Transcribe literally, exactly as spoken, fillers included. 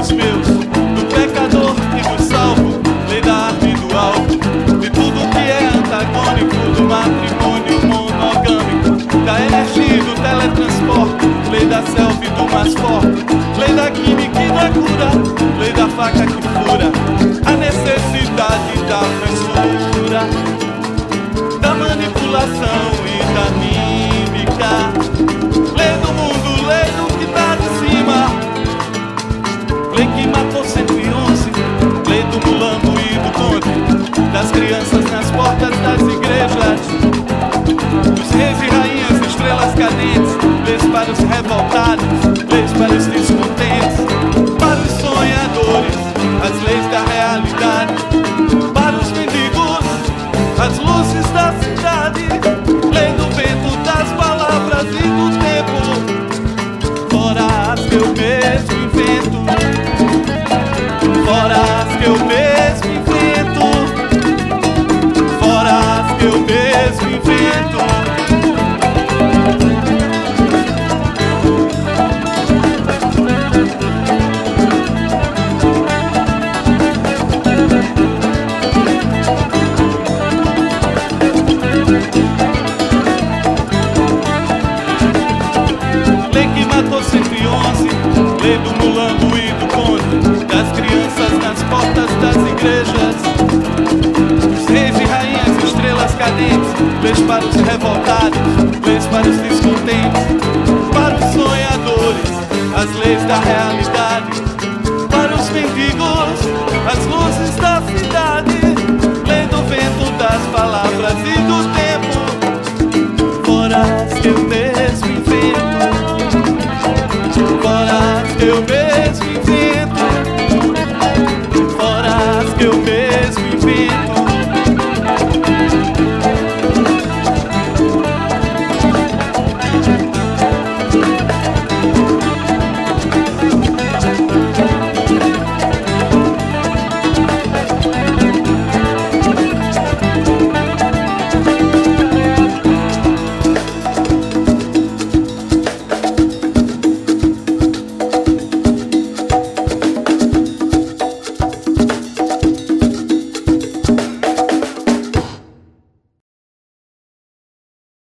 dos meus, do pecador e do salvo, lei da arte e do alvo, de tudo que é antagônico, do matrimônio monogâmico, da energia e do teletransporte, lei da selva e do mais forte, lei da química e da cura, lei da faca que fura, a necessidade da censura, da manipulação e da mímica, lei do mundo, lei do que tá de cima, lei que matou cento e onze, lei do mulambo e do conde, das crianças nas portas das igrejas, dos reis e rainhas, estrelas cadentes, leis para os revoltados, leis para os descontentes, para os sonhadores, as leis da realidade, para os mendigos, as luzes da cidade, lei do vento, das palavras e do tempo, fora as que eu mesmo invento, fora as que eu mesmo invento, fora as que eu mesmo invento. Lei que matou cento e onze, lei do mulambo e do conde, das crianças nas portas das igrejas, dos reis e rainhas, estrelas cadentes, leis para os revoltados, leis para os descontentes, para os sonhadores, as leis da realidade, para os mendigos, as luzes da cidade, lei do vento, das palavras e do tempo, fora as que eu tenho.